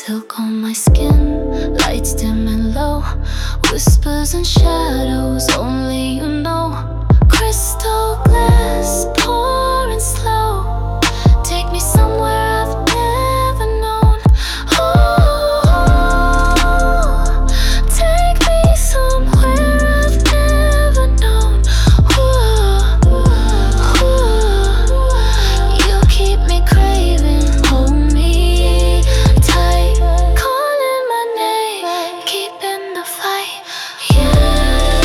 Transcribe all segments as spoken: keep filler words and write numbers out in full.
silk on my skin, lights dim and low, whispers and shadows, only you know. Crystal glass pouring slow, take me somewhere I've never known. Oh, take me somewhere I've never known. Ooh, ooh, you keep me craving, hold me tight, calling my name, keeping the fight. Yeah.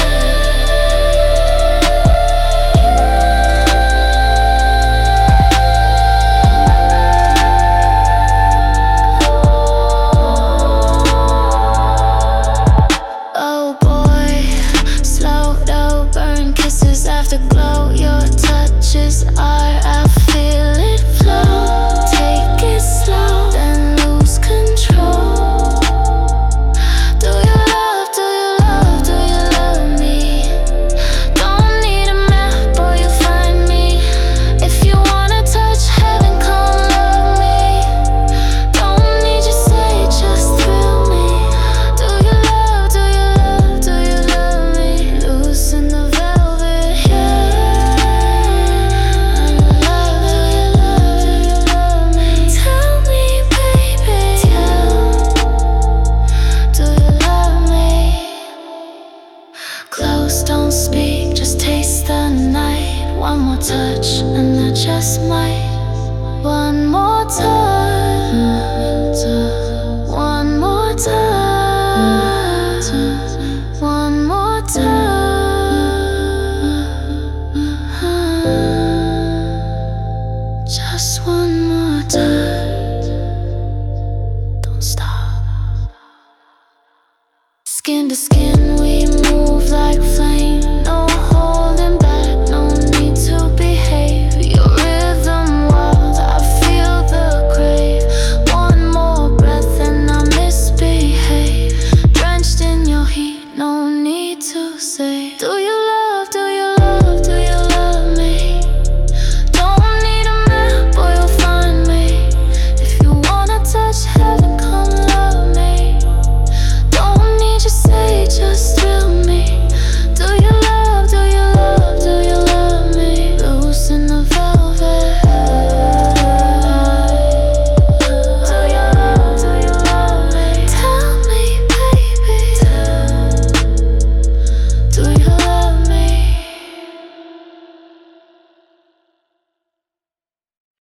Oh boy, slow dough, burn kisses afterglow. Your touches are, I feel it flow. Take it slow, then lose control. Do you love, do you love, do you love me? Don't need a map, boy, you find me. If you wanna touch heaven, come love me. Don't need you say, just thrill me. Do you love, do you love, do you love me? Loosen the velvet, yeah. Love, do you love, do you love me? Tell me, baby, tell. Do you love me? Close, don't speak, just taste the night. One more touch, and I just might. One more touch, one more touch, one more touch, just one more touch. Don't stop. Skin to skin, we